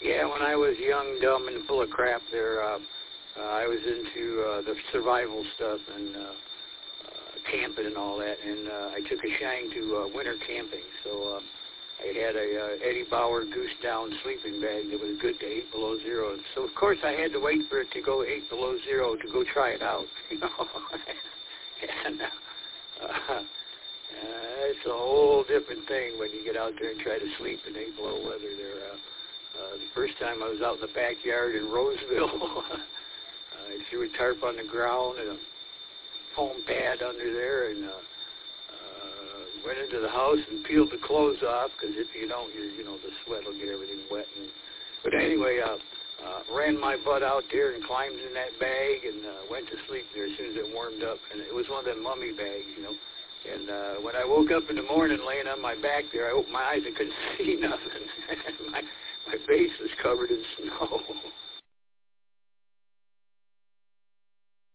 Yeah, when I was young, dumb, and full of crap there, I was into the survival stuff and camping and all that, and I took a shine to winter camping. So I had a Eddie Bauer Goose Down sleeping bag that was good to 8 below zero. So, of course, I had to wait for it to go 8 below zero to go try it out, you know. And it's a whole different thing when you get out there and try to sleep in 8 below weather there. The first time I was out in the backyard in Roseville, I threw a tarp on the ground and a foam pad under there, and went into the house and peeled the clothes off, because if you don't, the sweat will get everything wet. But anyway, ran my butt out there and climbed in that bag and went to sleep there as soon as it warmed up. And it was one of them mummy bags, you know. And when I woke up in the morning laying on my back there, I opened my eyes and couldn't see nothing. my face was covered in snow.